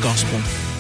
gospel.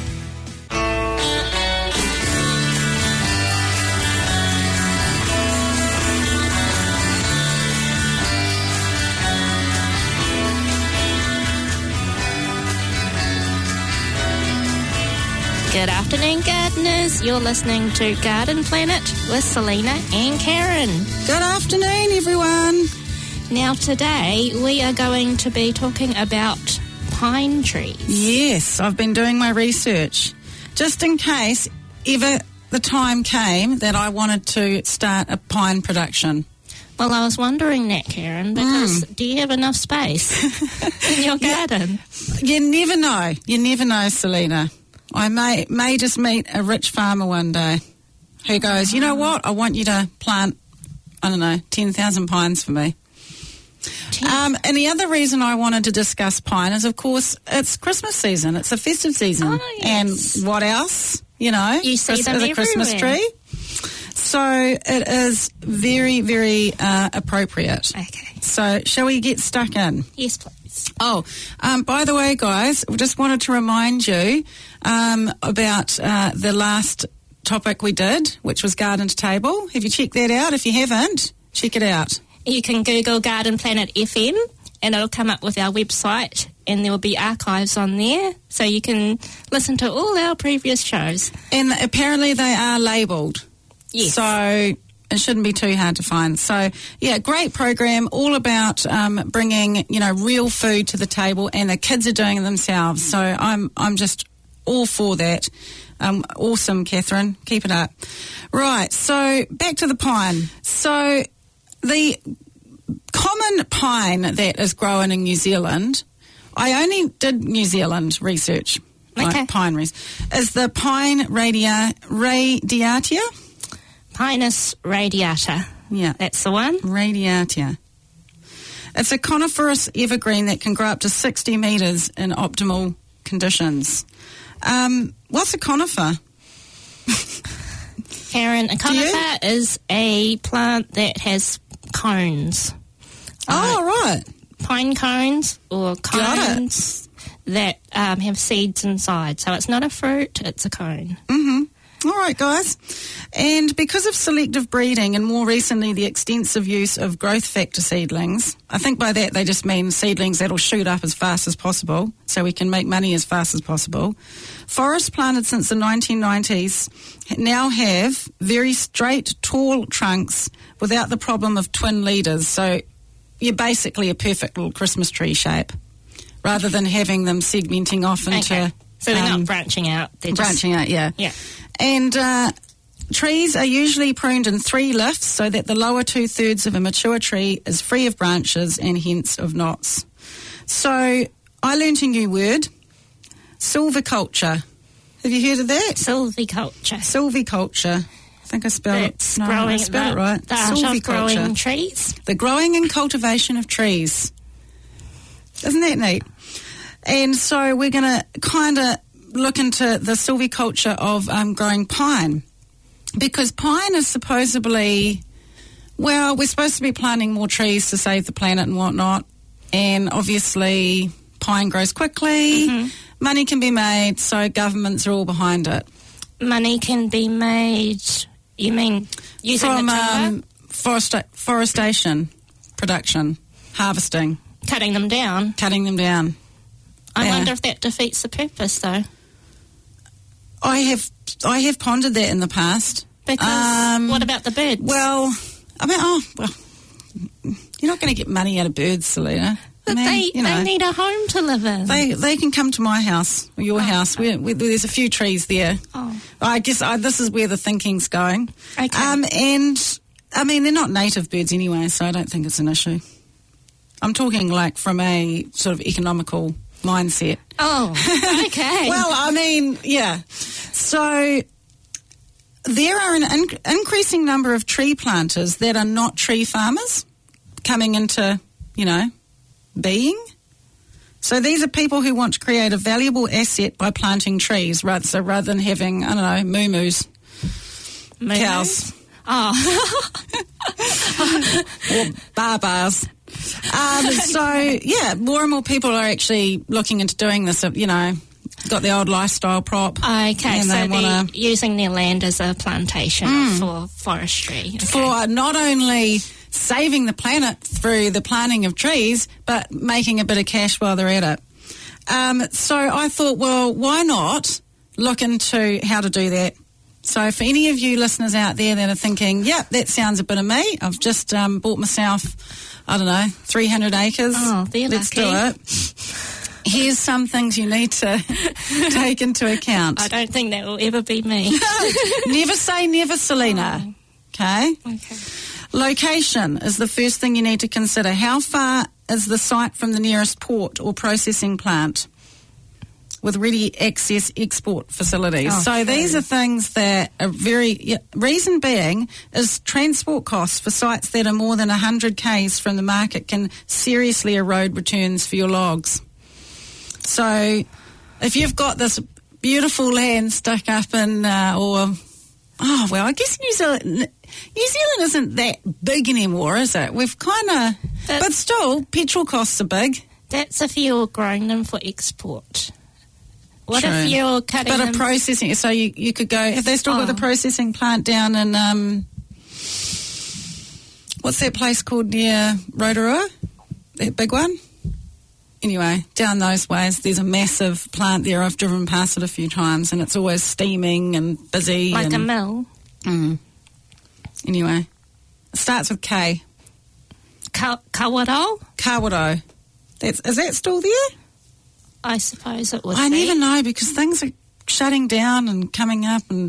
Good afternoon, gardeners. You're listening to Garden Planet with Selena and Karen. Good afternoon, everyone. Now, today we are going to be talking about pine trees. Yes, I've been doing my research just in case ever the time came that I wanted to start a pine production. Well, I was wondering that, Karen, because do you have enough space in your garden? You never know. You never know, Selena. I may just meet a rich farmer one day who goes, you know what, I want you to plant, 10,000 pines for me. And the other reason I wanted to discuss pine is, of course, it's Christmas season. It's a festive season. Oh, yes. And what else, You see them a Christmas everywhere. tree. So it is very, very appropriate. Okay. So shall we get stuck in? Yes, please. Oh, by the way, guys, we just wanted to remind you about the last topic we did, which was Garden to Table. Have you checked that out? If you haven't, check it out. You can Google Garden Planet FM and it'll come up with our website and there will be archives on there so you can listen to all our previous shows. And apparently they are labelled. Yes. So it shouldn't be too hard to find. So, yeah, great program, all about bringing, real food to the table, and the kids are doing it themselves. So I'm just all for that. Awesome, Catherine. Keep it up. Right, so back to the pine. So the common pine that is grown in New Zealand, I only did New Zealand research, Okay. pine is the pine radiatia. Pinus radiata. Yeah. That's the one. Radiatia. It's a coniferous evergreen that can grow up to 60 metres in optimal conditions. What's a conifer? Karen, a conifer is a plant that has cones. Oh, right. Pine cones or Got it. cones that have seeds inside. So it's not a fruit, it's a cone. All right, guys. And because of selective breeding and more recently the extensive use of growth factor seedlings, I think by that they just mean seedlings that'll shoot up as fast as possible so we can make money as fast as possible. Forests planted since the 1990s now have very straight, tall trunks without the problem of twin leaders. So you're basically a perfect little Christmas tree shape rather than having them segmenting off into... Okay. So they're not branching out. They're branching out, yeah. Yeah. And trees are usually pruned in 3 lifts so that the lower 2/3 of a mature tree is free of branches and hence of knots. So I learnt a new word, silviculture. Have you heard of that? Silviculture. Silviculture. I think I spelled That's it. No, growing I spelled it right. The art of growing trees. The growing and cultivation of trees. Isn't that neat? And so we're going to kind of look into the silviculture of growing pine, because pine is supposedly, well, we're supposed to be planting more trees to save the planet and whatnot, and obviously pine grows quickly, money can be made, so governments are all behind it. Money can be made, you mean using From the timber? Forestation, production, harvesting. Cutting them down. I wonder if that defeats the purpose, though. I have pondered that in the past. Because what about the birds? Well, you're not going to get money out of birds, Selena. But they need a home to live in. They can come to my house or your house. There's a few trees there. Oh. I guess this is where the thinking's going. Okay. And they're not native birds anyway, so I don't think it's an issue. I'm talking like from a sort of economical mindset. Oh, okay. Well, yeah. So there are an increasing number of tree planters that are not tree farmers coming into, being. So these are people who want to create a valuable asset by planting trees, rather than having, moo-moos, cows. Oh. Or bars. So, yeah, more and more people are actually looking into doing this, got the old lifestyle prop. Okay, and so they they're wanna, using their land as a plantation for forestry. Okay. for not only saving the planet through the planting of trees, but making a bit of cash while they're at it. So I thought, well, why not look into how to do that? So for any of you listeners out there that are thinking, yep, that sounds a bit of me, I've just bought myself, 300 acres. Oh, they're Let's lucky. do it. Here's some things you need to take into account. I don't think that will ever be me. Never say never, Selena. Okay? Okay. Location is the first thing you need to consider. How far is the site from the nearest port or processing plant with ready access export facilities? Oh, so true. these are things that are reason being is transport costs for sites that are more than 100 k's from the market can seriously erode returns for your logs. So if you've got this beautiful land stuck up in, I guess New Zealand isn't that big anymore, is it? We've kind of, but still, petrol costs are big. That's if you're growing them for export. What True. if you're cutting But them? a processing, so you could go, have they still got the processing plant down in, what's that place called near Rotorua? That big one? Anyway, down those ways, there's a massive plant there. I've driven past it a few times, and it's always steaming and busy. Like and, a mill? Anyway, it starts with K. Kawarau? Kawarau. Is that still there? I suppose it would I be. never know because things are shutting down and coming up and...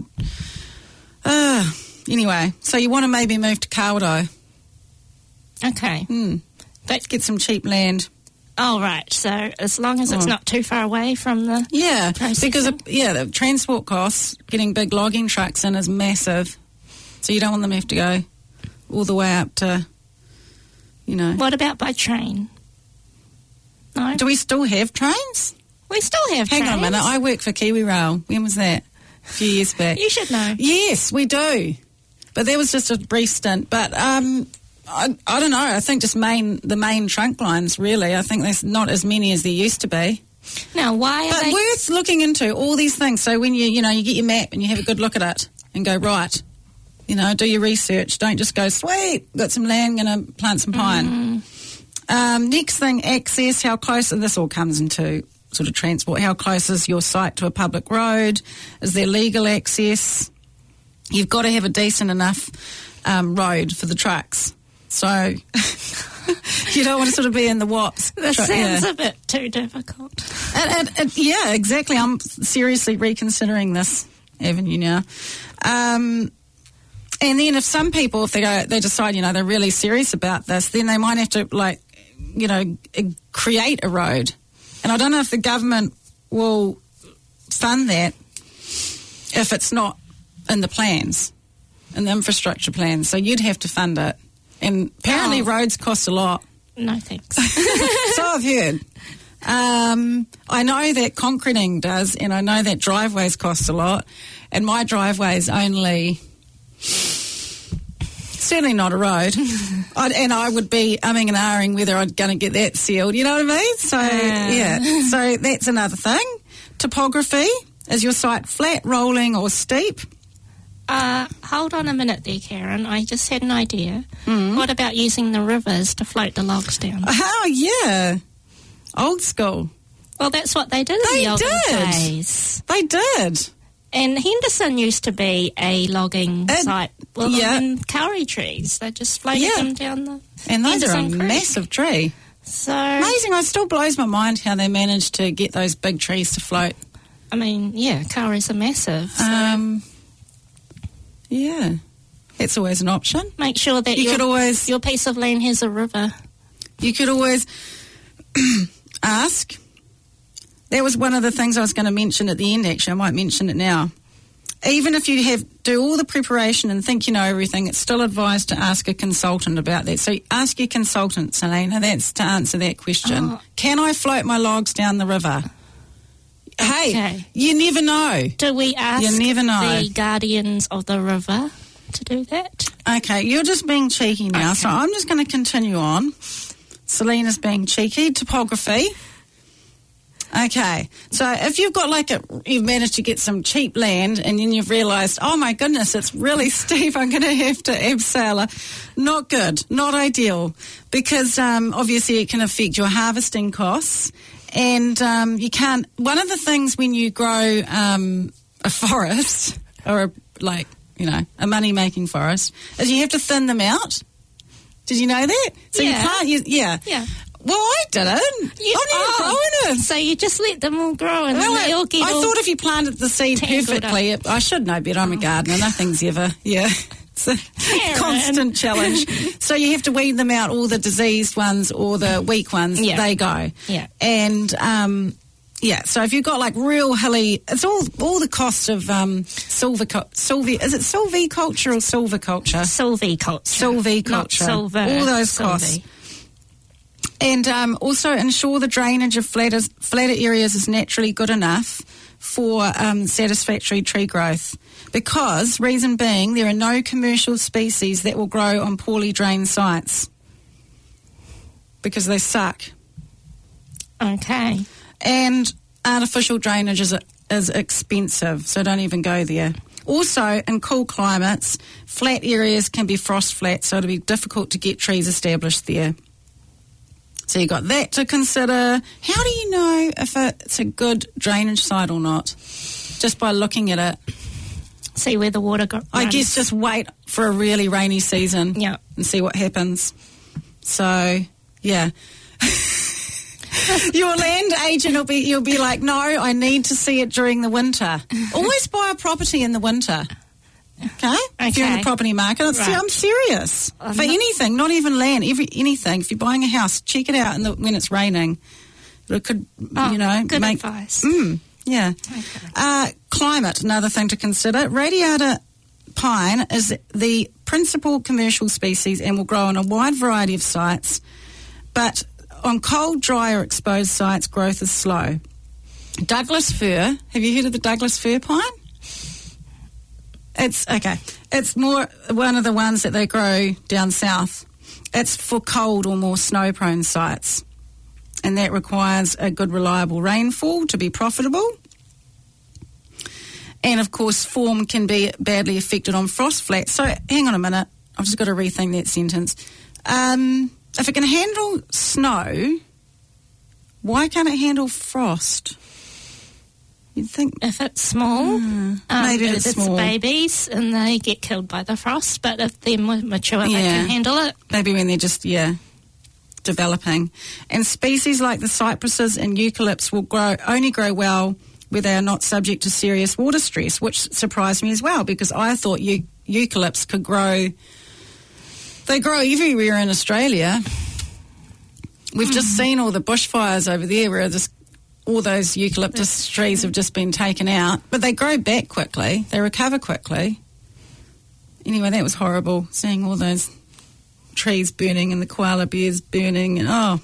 anyway, so you want to maybe move to Kawarau. Okay. Let's get some cheap land. Oh, right. So as long as it's not too far away from the... Yeah, processing? because, the transport costs, getting big logging trucks in is massive. So you don't want them to have to go all the way up to, What about by train? No? Do we still have trains? We still have Hang trains. on a minute, I work for Kiwi Rail. When was that? A few years back. You should know. Yes, we do. But that was just a brief stint. But I don't know. I think just the main trunk lines, really. I think there's not as many as there used to be. Now, why are But they... worth looking into, all these things. So when you get your map and you have a good look at it and go, right, do your research. Don't just go, sweet, got some land, going to plant some pine. Next thing, access, how close, and this all comes into sort of transport, how close is your site to a public road? Is there legal access? You've got to have a decent enough road for the trucks. So you don't want to sort of be in the WAPs. This sounds a bit too difficult. Yeah, exactly. I'm seriously reconsidering this avenue now. And then if some people, if they decide, they're really serious about this, then they might have to, create a road. And I don't know if the government will fund that if it's not in the plans, in the infrastructure plans. So you'd have to fund it. And apparently roads cost a lot. No, thanks. So I've heard. I know that concreting does, and I know that driveways cost a lot. And my driveway's only... certainly not a road. And I would be umming and ahhing whether I'm going to get that sealed, you know what I mean? So, yeah. So that's another thing. Topography. Is your site flat, rolling or steep? Hold on a minute there, Karen. I just had an idea. What about using the rivers to float the logs down? Oh, yeah. Old school. Well, that's what they did in the olden days. They did. And Henderson used to be a logging site. Well, in kauri trees. They just floated them down the And those are a Henderson Creek. massive tree. So Amazing. It still blows my mind how they managed to get those big trees to float. I mean, kauris are massive. So yeah. It's always an option. make sure that your piece of land has a river. You could always ask. That was one of the things I was going to mention at the end, actually. I might mention it now. Even if you do all the preparation and think you know everything, it's still advised to ask a consultant about that. So ask your consultant, Selena, that's to answer that question. Oh. Can I float my logs down the river? Hey, Okay. you never know. Do we ask You never know. the guardians of the river to do that? Okay, you're just being cheeky now, so I'm just going to continue on. Selena's being cheeky. Topography. Okay, so if you've got you've managed to get some cheap land and then you've realised, oh my goodness, it's really steep, I'm going to have to abseil. Not good, not ideal, because obviously it can affect your harvesting costs, and you can't. One of the things when you grow a forest or a money-making forest is you have to thin them out. Did you know that? So you can't. Yeah. Well, I didn't. I'm growing it. So you just let them all grow and then they all get I thought if you planted the seed perfectly, I should know better. I'm a gardener. Nothing's ever, it's a constant challenge. So you have to weed them out, all the diseased ones or the weak ones, they go. Yeah. And, so if you've got real hilly, it's all the cost of is it silviculture or silviculture? Silviculture. Not silver. All those costs. And also ensure the drainage of flatter areas is naturally good enough for satisfactory tree growth. Because, reason being, there are no commercial species that will grow on poorly drained sites. Because they suck. Okay. And artificial drainage is expensive, so don't even go there. Also, in cool climates, flat areas can be frost flat, so it'll be difficult to get trees established there. So you've got that to consider. How do you know if it's a good drainage site or not? Just by looking at it. See where the water runs. I guess just wait for a really rainy season and see what happens. So, yeah. Your land agent you'll be like, no, I need to see it during the winter. Always buy a property in the winter. Okay? If you're in the property market, I'm serious. For anything, not even land, anything. If you're buying a house, check it out when it's raining. It could, good advice. Yeah. Okay. Climate, another thing to consider. Radiata pine is the principal commercial species and will grow on a wide variety of sites, but on cold, dry or exposed sites, growth is slow. Douglas fir, have you heard of the Douglas fir pine? It's more one of the ones that they grow down south. It's for cold or more snow-prone sites, and that requires a good, reliable rainfall to be profitable. And, of course, form can be badly affected on frost flats. So, hang on a minute. I've just got to rethink that sentence. If it can handle snow, why can't it handle frost? You'd think if it's small, maybe it's small. Babies and they get killed by the frost. But if they're mature, they can handle it. Maybe when they're just developing. And species like the cypresses and eucalypts will only grow well where they are not subject to serious water stress, which surprised me as well because I thought eucalypts could grow. They grow everywhere in Australia. We've just seen all the bushfires over there where all those eucalyptus trees have just been taken out, but they grow back quickly. They recover quickly. Anyway, that was horrible, seeing all those trees burning and the koala bears burning. And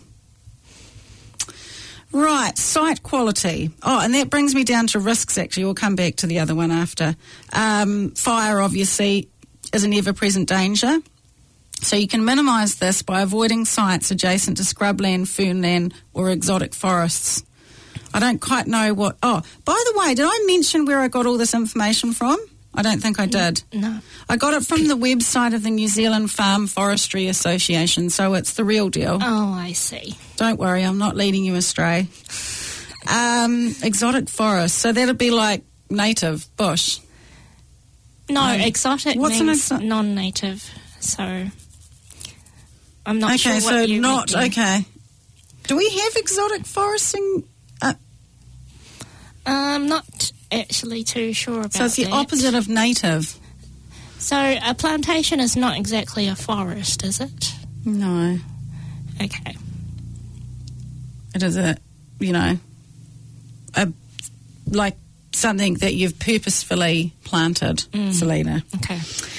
Right, site quality. And that brings me down to risks, actually. We'll come back to the other one after. Fire, obviously, is an ever-present danger. So you can minimise this by avoiding sites adjacent to scrubland, fernland or exotic forests. I don't quite know what... by the way, did I mention where I got all this information from? I don't think I did. No. I got it from the website of the New Zealand Farm Forestry Association, so it's the real deal. Oh, I see. Don't worry, I'm not leading you astray. Exotic forests, so that'd be like native, bush. No, exotic means non-native, so I'm not sure what you mean. Okay. Do we have exotic foresting? I'm not actually too sure about that. So it's the opposite of native. So a plantation is not exactly a forest, is it? No. Okay. It is like something that you've purposefully planted, Selena. Okay.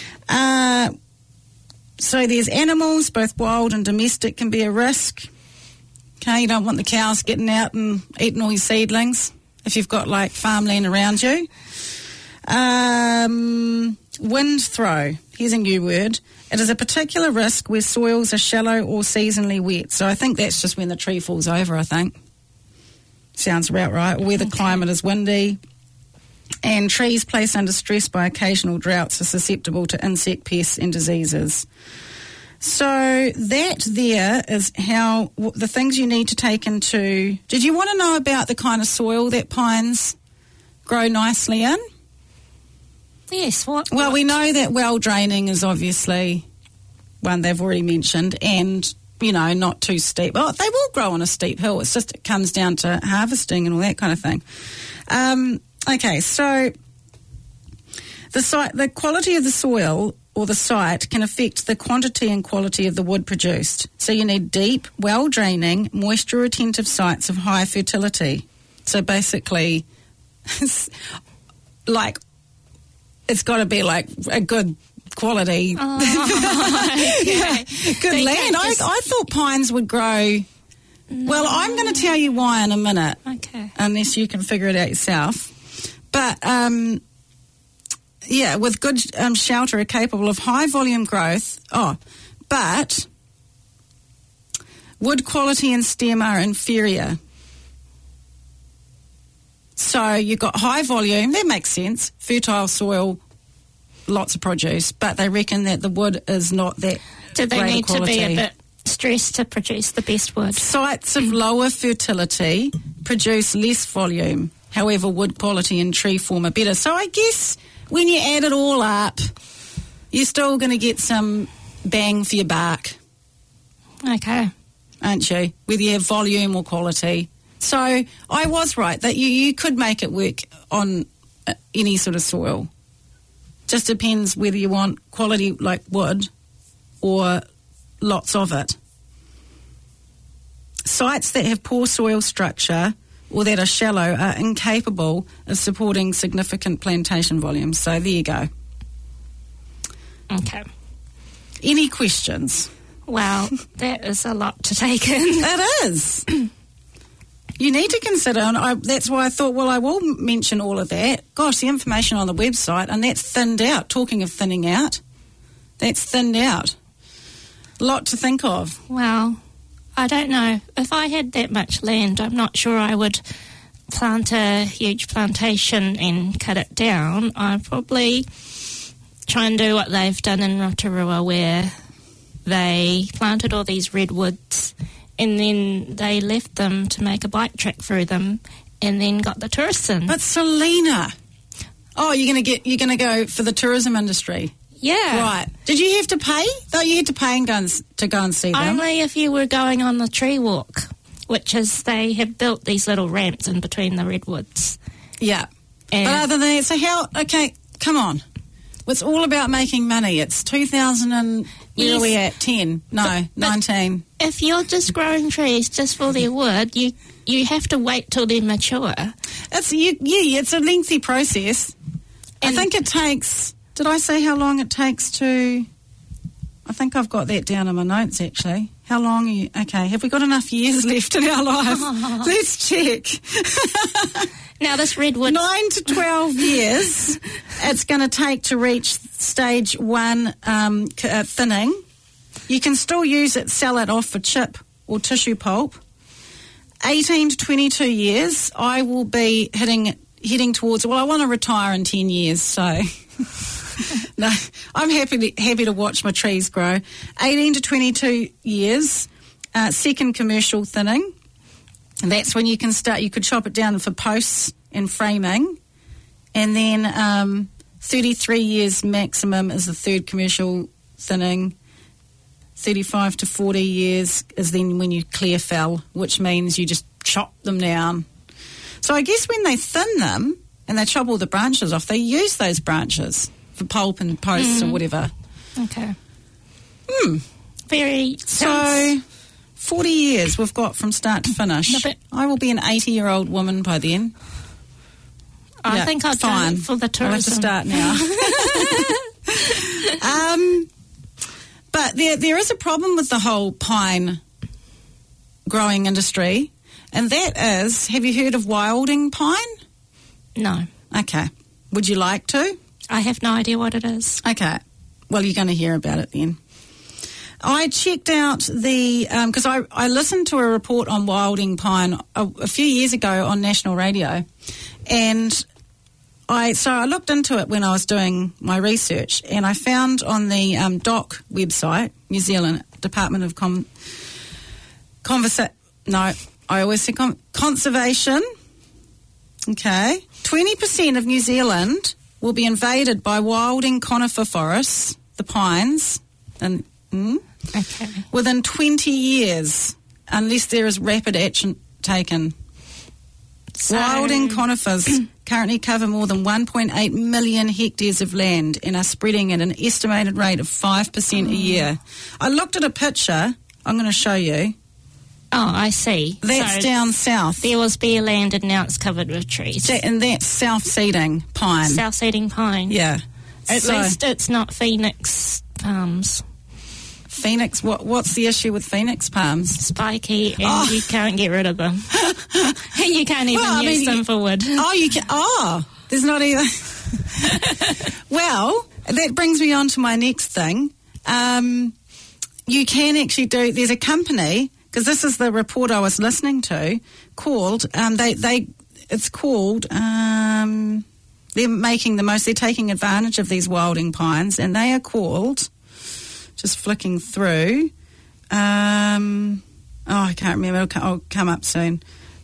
So there's animals, both wild and domestic, can be a risk. Okay, you don't want the cows getting out and eating all your seedlings if you've got like farmland around you. Wind throw. Here's a new word. It is a particular risk where soils are shallow or seasonally wet. So I think that's just when the tree falls over, I think. sounds about right, where the climate is windy. And trees placed under stress by occasional droughts are susceptible to insect pests and diseases. So that there is how the things you need to take into... Did you want to know about the kind of soil that pines grow nicely in? Yes, what? Well, we know that well draining is obviously one they've already mentioned, and, you know, not too steep. Well, they will grow on a steep hill. It's just it comes down to harvesting and all that kind of thing. Okay, so the quality of the soil or the site can affect the quantity and quality of the wood produced. So you need deep, well-draining, moisture-retentive sites of high fertility. So basically, like, it's got to be like a good quality, Okay. good So land. I thought pines would grow... No. Well, I'm going to tell you why in a minute. Okay. Unless you can figure it out yourself. But... yeah, with good shelter are capable of high volume growth. But wood quality and stem are inferior. So you've got high volume, that makes sense, fertile soil, lots of produce, but they reckon that the wood is not that Do they great need quality. to be a bit stressed to produce the best wood? Sites of lower fertility produce less volume. However, wood quality and tree form are better. So I guess... when you add it all up, you're still going to get some bang for your buck. Okay. Aren't you? Whether you have volume or quality. So I was right that you could make it work on any sort of soil. Just depends whether you want quality like wood or lots of it. Sites that have poor soil structure or that are shallow are incapable of supporting significant plantation volumes. So there you go. Okay. Any questions? Well, that is a lot to take in. It is. You need to consider, and that's why I thought, well, I will mention all of that. Gosh, the information on the website, and that's thinned out. Talking of thinning out, that's thinned out. A lot to think of. Well... I don't know. If I had that much land, I'm not sure I would plant a huge plantation and cut it down. I'd probably try and do what they've done in Rotorua, where they planted all these redwoods and then they left them to make a bike track through them and then got the tourists in. But Selena, you're going to go for the tourism industry. Yeah. Right. Did you have to pay? Though you had to pay to go and see them. Only if you were going on the tree walk, which is they have built these little ramps in between the redwoods. Yeah. And but other than that, so how... Okay, come on. It's all about making money. It's 2000 and... Where are we at? 10? No, 19. If you're just growing trees just for their wood, you have to wait till they're mature. It's a lengthy process. And I think it takes... Did I say how long it takes to... I think I've got that down in my notes, actually. How long are you... Okay, have we got enough years left in our life? Let's check. Now, this redwood... 9 to 12 years it's going to take to reach stage 1 thinning. You can still use it, sell it off for chip or tissue pulp. 18 to 22 years, I will be heading towards... Well, I want to retire in 10 years, so... No, I'm happy to watch my trees grow. 18 to 22 years, second commercial thinning. And that's when you can start. You could chop it down for posts and framing. And then 33 years maximum is the third commercial thinning. 35 to 40 years is then when you clear fell, which means you just chop them down. So I guess when they thin them and they chop all the branches off, they use those branches for pulp and posts or whatever. Okay. Very... So 40 years we've got from start to finish. No, I will be an 80-year-old woman by then. I think I'll go for the tourism. I'll have to start now. But there is a problem with the whole pine growing industry, and that is, have you heard of wilding pine? No. Okay. Would you like to? I have no idea what it is. Okay. Well, you're going to hear about it then. I checked out the, because I listened to a report on wilding pine a few years ago on national radio, and I looked into it when I was doing my research, and I found on the DOC website, New Zealand Department of Conservation, okay, 20% of New Zealand will be invaded by wilding conifer forests, the pines, and within 20 years, unless there is rapid action taken. So, wilding conifers currently cover more than 1.8 million hectares of land and are spreading at an estimated rate of 5% a year. I looked at a picture. I'm going to show you. Oh, I see. That's down south. There was bare land and now it's covered with trees. And that's south-seeding pine. South-seeding pine. Yeah. At least it's not Phoenix palms. Phoenix, what's the issue with Phoenix palms? Spiky, and you can't get rid of them. And you can't even use them for wood. Oh, you can. Oh, there's not even. Well, that brings me on to my next thing. You can actually there's a company, because this is the report I was listening to, called, it's called, they're taking advantage of these wilding pines, and they are called, just flicking through, I can't remember, it'll come up soon.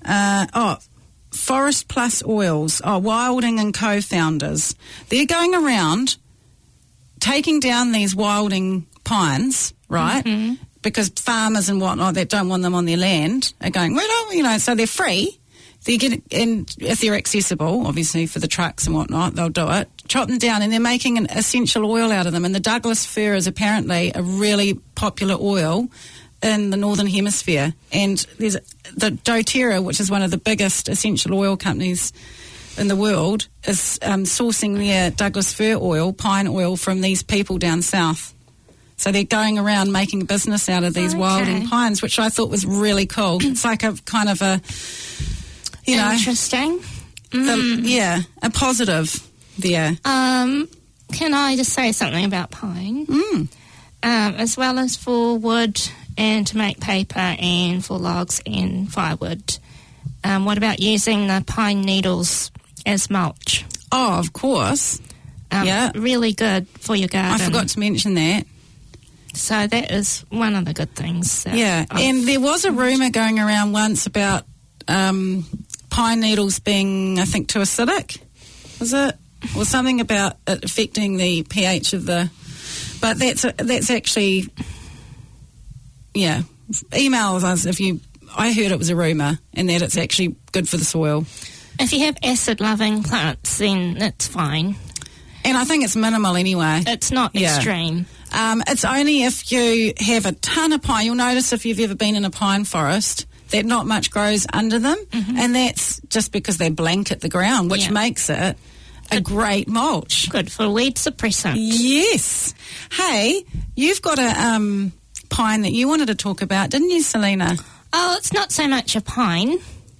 Forest Plus Oils, Wilding and co-founders. They're going around taking down these wilding pines, right? Mm-hmm. Because farmers and whatnot that don't want them on their land are going, well, so they're free. And if they're accessible, obviously for the trucks and whatnot, they'll do it. Chop them down, and they're making an essential oil out of them. And the Douglas fir is apparently a really popular oil in the Northern Hemisphere. And there's the doTERRA, which is one of the biggest essential oil companies in the world, is sourcing their Douglas fir oil, pine oil, from these people down south. So they're going around making business out of these wilding pines, which I thought was really cool. It's like a kind of a, interesting. A positive there. Can I just say something about pine? As well as for wood and to make paper and for logs and firewood, what about using the pine needles as mulch? Oh, of course. Really good for your garden. I forgot to mention that. So that is one of the good things. And there was a rumour going around once about pine needles being, I think, too acidic. Was it? Or something about it affecting the pH of the... But that's actually... Yeah. Email us if you... I heard it was a rumour and that it's actually good for the soil. If you have acid-loving plants, then it's fine. And I think it's minimal anyway. It's not extreme. It's only if you have a ton of pine. You'll notice if you've ever been in a pine forest that not much grows under them, and that's just because they blanket the ground, which makes it a great mulch. Good for weed suppressant. Yes. Hey, you've got a pine that you wanted to talk about, didn't you, Selena? Oh, it's not so much a pine.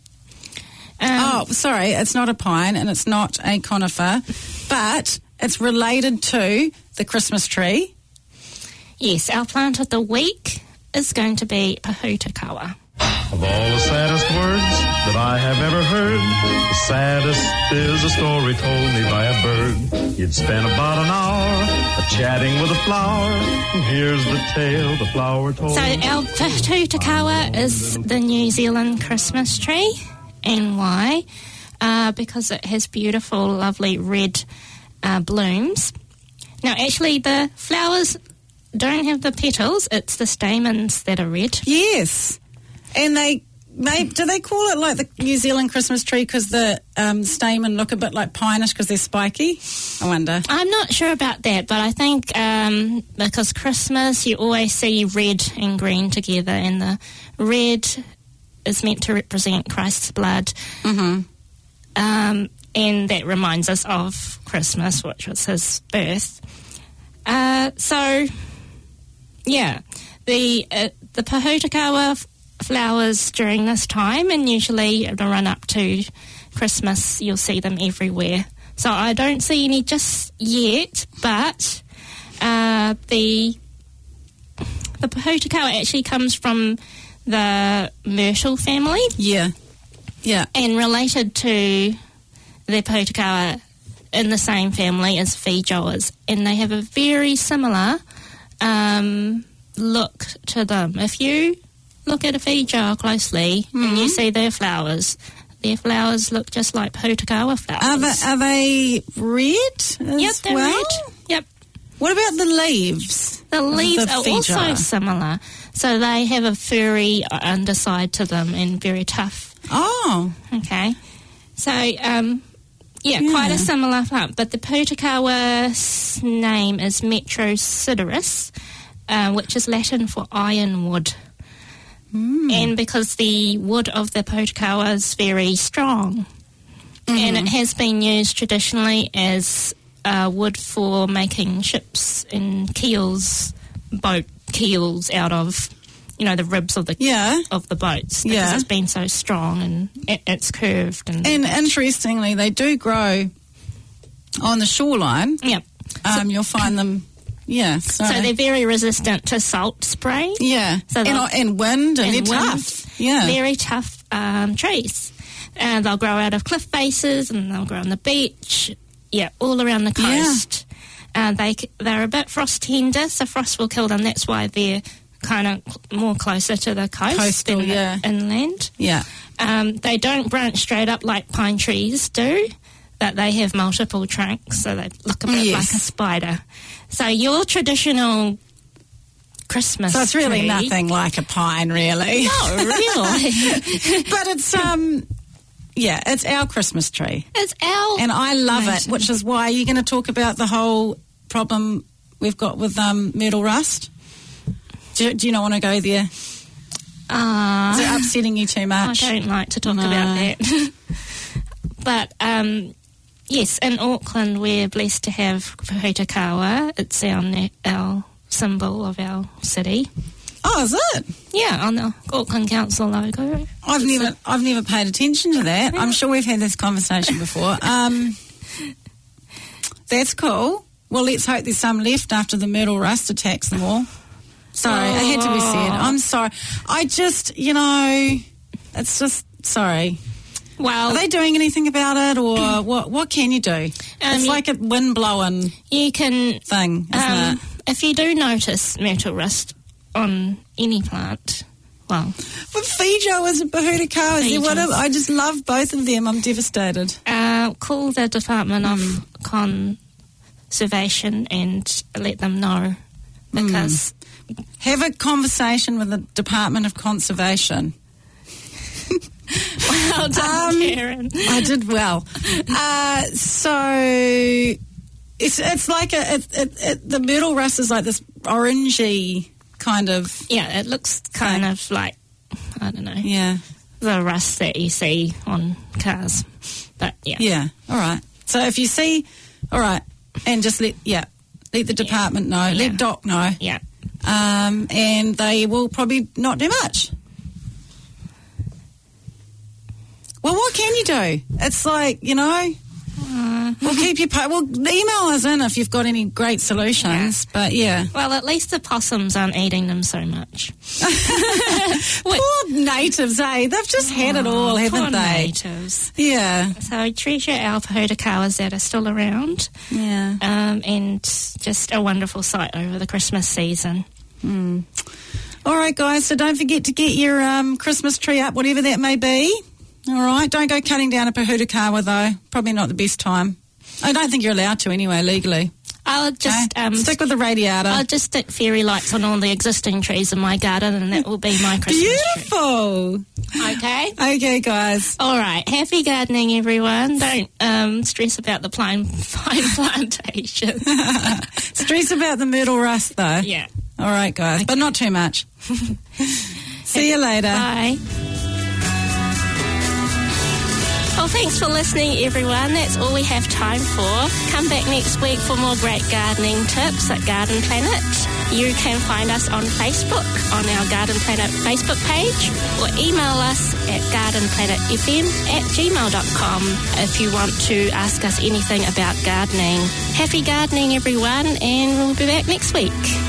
Sorry, it's not a pine and it's not a conifer, but it's related to the Christmas tree. Yes, our plant of the week is going to be Pahutakawa. Of all the saddest words that I have ever heard, the saddest is a story told me by a bird. You'd spend about an hour chatting with a flower, and here's the tale the flower told. So our Pahutakawa is the New Zealand Christmas tree. And why? Because it has beautiful, lovely red blooms. Now, actually, the flowers don't have the petals. It's the stamens that are red. Yes. And do they call it like the New Zealand Christmas tree because the stamen look a bit like pineish because they're spiky? I wonder. I'm not sure about that, but I think because Christmas, you always see red and green together, and the red is meant to represent Christ's blood. Mm-hmm. And that reminds us of Christmas, which was his birth. The Pahutakawa flowers during this time, and usually in the run up to Christmas you'll see them everywhere. So I don't see any just yet, but the The pohutukawa actually comes from the myrtle family. Yeah. Yeah. And related to the pohutukawa in the same family as feijoas. And they have a very similar look to them. If you look at a feijoa closely and you see their flowers look just like pohutukawa flowers. Are they red Yep, as they're well? red. Yep. What about the leaves? The leaves the are feijoa? also similar. So they have a furry underside to them and very tough. Oh. Okay. So, quite a similar plant. But the pohutukawa's name is Metrosideros, which is Latin for ironwood. And because the wood of the pohutukawa is very strong. And it has been used traditionally as wood for making ships and keels, boat keels out of, the ribs of the boats, because it's been so strong and it's curved. And interestingly, they do grow on the shoreline. Yep. You'll find them. Yeah. So they're very resistant to salt spray. Yeah. So and wind, and they're tough. Yeah. Very tough trees. And they'll grow out of cliff faces, and they'll grow on the beach. Yeah, all around the coast. They're a bit frost tender, so frost will kill them. That's why they're kind of more closer to the Coastal, than inland. Yeah. They don't branch straight up like pine trees do, but they have multiple trunks, so they look a bit like a spider. So your traditional Christmas So it's really tree, nothing like a pine, really. No, really. But it's it's our Christmas tree. It's our And I love it, which is why you're going to talk about the whole problem we've got with myrtle rust. Do you not want to go there? Is it upsetting you too much? I don't like to talk about that. But, yes, in Auckland we're blessed to have pohutukawa. It's our symbol of our city. Oh, is it? Yeah, on the Auckland Council logo. I've never paid attention to that. I'm sure we've had this conversation before. That's cool. Well, let's hope there's some left after the myrtle rust attacks them all. Sorry, it had to be said. I'm sorry. I just, it's just, sorry. Well, are they doing anything about it, or what can you do? It's like a wind-blowing you can, thing, isn't it? If you do notice myrtle rust on any plant, well... But feijoas and pohutukawas, I just love both of them. I'm devastated. Call the Department of Conservation and let them know, because... Have a conversation with the Department of Conservation. Well done, Karen. I did well. So it's like the myrtle rust is like this orangey kind of... Yeah, it looks kind of like, I don't know. Yeah. The rust that you see on cars. But, yeah. Yeah, all right. So if you see... All right, and just let the department know. Yeah. Let Doc know. Yeah. And they will probably not do much. Well, what can you do? It's like, we'll keep you... Well, email us in if you've got any great solutions, but yeah. Well, at least the possums aren't eating them so much. Poor natives, eh? They've just had it all, haven't poor they? Natives. Yeah. So treasure our pohutukawas that are still around. Yeah. And just a wonderful sight over the Christmas season. All right, guys, so don't forget to get your Christmas tree up, whatever that may be. All right, don't go cutting down a pohutukawa, though. Probably not the best time. I don't think you're allowed to anyway, legally. I'll just stick with the radiator. I'll just stick fairy lights on all the existing trees in my garden, and that will be my Christmas Beautiful. tree. Okay? Okay, guys. All right. Happy gardening, everyone. Don't stress about the pine plantation. Stress about the myrtle rust, though. Yeah. All right, guys, but not too much. See you later. Bye. Well, thanks for listening, everyone. That's all we have time for. Come back next week for more great gardening tips at Garden Planet. You can find us on Facebook, on our Garden Planet Facebook page, or email us at gardenplanetfm@gmail.com if you want to ask us anything about gardening. Happy gardening, everyone, and we'll be back next week.